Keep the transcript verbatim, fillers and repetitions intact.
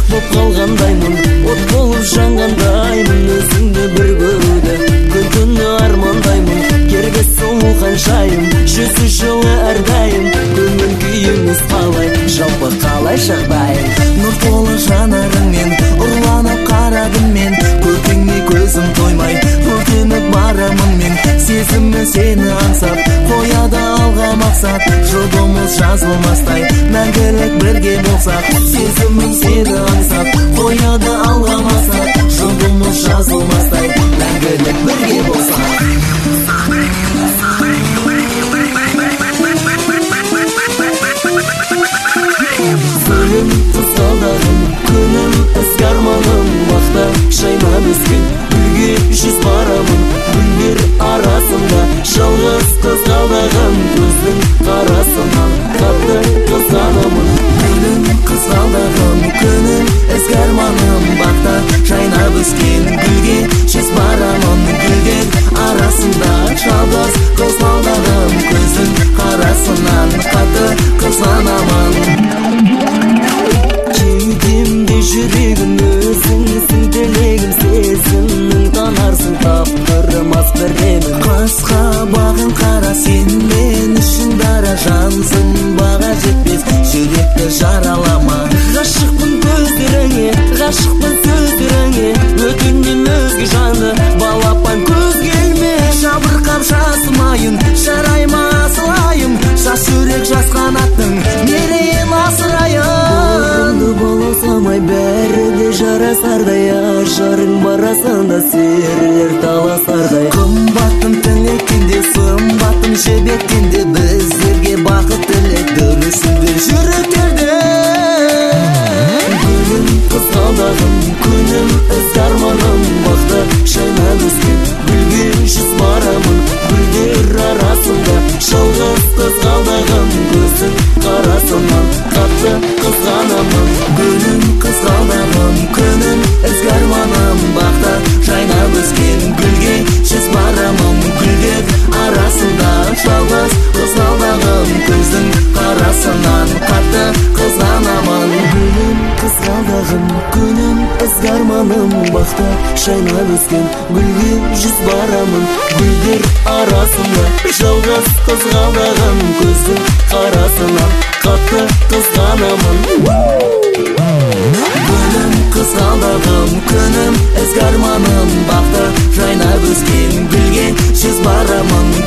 боп қалғандаймын, от болып жанғандаймын, өзіңді бір көруді күн түні армандаймын. Керге сұлу қаншайым, жүзі жылы әрдайым, көңіл күйіңіз қалай, жалпы қалай жағдайың? Нұр толы жанарыңмен ұрланып қарадым мен, көркіңе көзім тоймай өртеніп барамын мен. Сезімі сені аңсап қояды алға мақсат, жолымыз жазылмастай мәңгілік бірге болсақ. Сезімім сені аңсап қояды алға мақсат, жолымыз жазылмастай мәңгілік бірге болсақ. Гүлім қызғалдағым, күнім ізгі арманым, бақта жайнап өскен гүлге жүз барамын. Гүлдер арасында жалғыз қызғалдағым, көздің қарасынан қатты қызғанамын. Гүлім қызғалдағым, күнім ізгі арманым, бақта жайнап өскен гүлге жүз барамын. Гүлдер арасында жалғыз қызғалдағым, көздің қарасынан қатты қызғанамын. Кеудемде жүрегім өзіңсің, тілегім сезімнің танарсың, таптырмас біремін. Қасқа бағын қара, сен мен үшін дара жансың, баға жетпес жүректі жаралама. Ғашықпын көздеріңе, ғашықпын сөздеріңе, өтінем өзге жанды балапан көз келме. Жабырқап жасымайын, жарайма асылайын, жас жүрек жас қанаттың мерейін асырайын. Бұрымды баласамай бәрі де жарасардай, ажарың барасында серілер таласардай. Қымбаттым тілеккенде, сымбаттым жебеккенде, біздерге бақыт тілек дұрысыңды жүректерде. Гүлім қызғалдағым, күнім ізгі арманым, бақта жайнап өскен гүлге жүз барамын. Гүлдер арасында жалғыз қызғалдағым, көздің қарасынан қатты қызғанамын. Гүлім қызғалдағым, күнім ізгі арманым, бақта жайнап өскен гүлге жүз барамын. Гүлдер арасында жалғыз қызғалдағым, көздің қарасынан қатты қызғанамын. Гүлім қызғалдағым, күнім ізгі арманым, бақта жайнап өскен гүлге жүз барамын. Гүлдер арасында жалғыз қызғалдағым, көздің қарасынан қатты қызғанамын. Гүлім қызғалдағым, күнім ізгі арманым, бақта жайнап өскен гүлге жүз барамын.